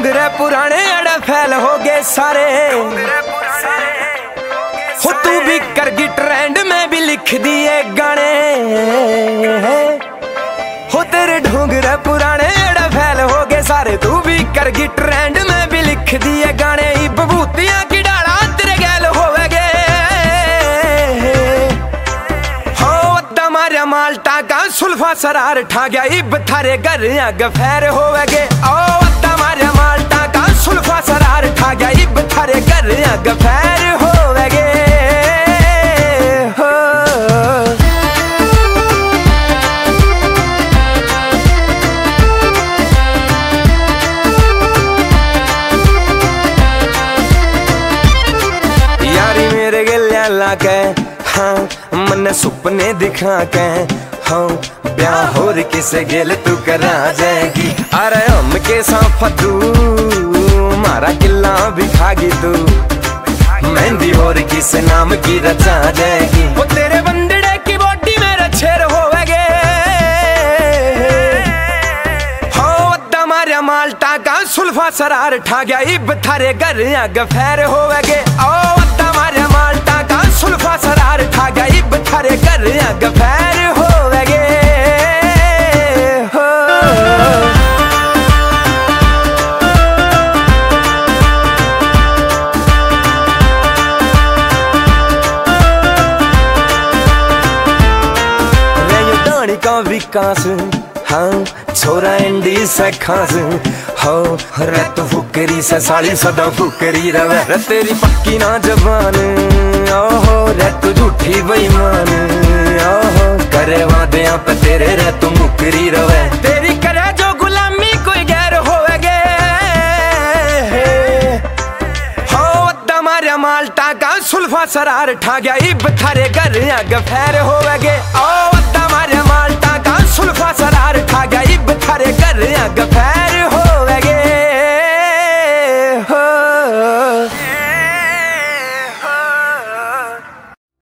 ढोंगरे पुराने अड़ा फैल हो गए सारे। हो तू भी करगी ट्रेंड में भी लिख दिए गाने। हो तेरे ढोंगरे पुराने अड़ा फैल हो गए सारे। तू भी करगी ट्रेंड में भी लिख दिए गाने। बबूतियां की डाला तेरे गैल होवेगे। हो अद्दा मारिया माल्टा का सुल्फा सरार ठा गया। इब थारे घर अग फैर होवेगे। ओ अद्दा मारिया माल्टा का सुल्फा सरार ठा गया। इब थारे घर अग फैर होवेगे। यारी मेरे गलिया लाके हाँ मन सुपने दिखा के हाँ ब्याह होर किसे गेल तू करा जाएगी। अरे हम के साफतू मारा किला भी खागी तू। मेहंदी होर किस नाम की रचा जाएगी। वो तेरे बंदड़े की बॉडी में रछेर होवेगे। हो अद्दा मारिया माल्टा का सुल्फा सरार ठा गया। इब थारे घर अग फैर होवेगे। ओ अद्दा मारिया माल्टा का सुल्फा सरार ठा गया। इब थारे घर अग फैर होवेगे। का विकास हाँ छोरा एंडी से खास हो रे तू फुकरी से साली सदा फुकरी रवे। रे तेरी पक्की ना जबान ओहो रे तू झूठी बेईमान ओहो करे वादियां पे तेरे रे तू मुकरी रवे। तेरी करे जो गुलामी कोई गैर होवेगे। हो अद्दा मारिया माल्टा का सुल्फा सरार ठा गया। इब थारे घर अग फैर होवेगे। ओ अद्दा मारिया माल्टा का सुल्फा सरार ठा गया। इब थारे घर